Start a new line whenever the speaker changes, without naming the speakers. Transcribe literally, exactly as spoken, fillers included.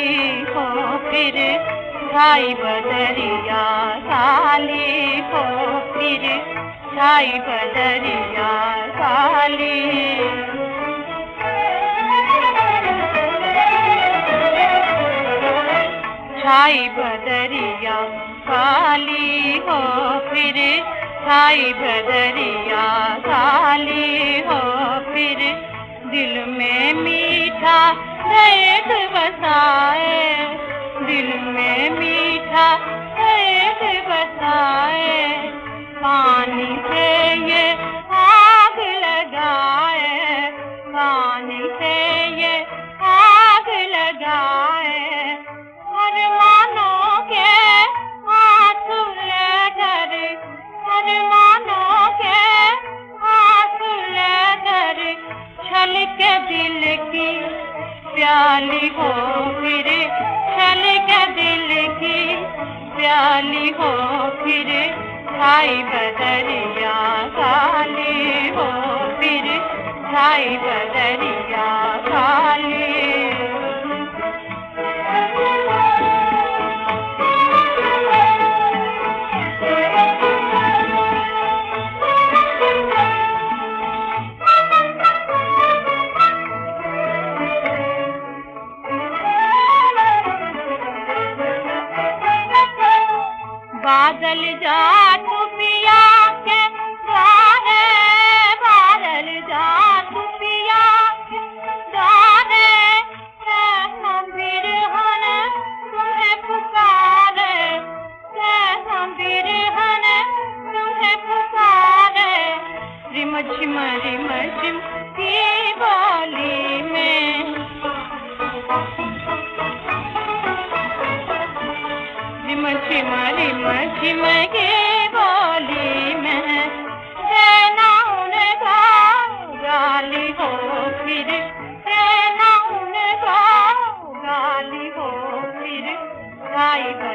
हो फिर छाई बदरिया काली हो फिर छाई बदरिया काली। छाई बदरिया काली हो फिर छाई बदरिया काली हो फिर दिल में मीठा दर्द बसाए दिल में मीठा दर्द बसाए पानी से ये आग लगाए पानी से ये आग लगाए अरमानों के आंसू लेकर अरमानों के आंसू लेकर छल के दिल की प्याली हो फिर छल के दिल की प्याली हो फिर छाई बदरिया काली हो फिर छाई बदरिया काली। बादल जा तू पिया के द्वारे बादल जा तू पिया के द्वारे हम बिरहन तुम्हें पुकारे हम बिरहन तुम्हें पुकारे रिम झिम रिम झिम की बोली में रिम झिम रिम झिम की बोली में रहना उनका गाली हो फिर रहना उनका गाली हो फिर गाई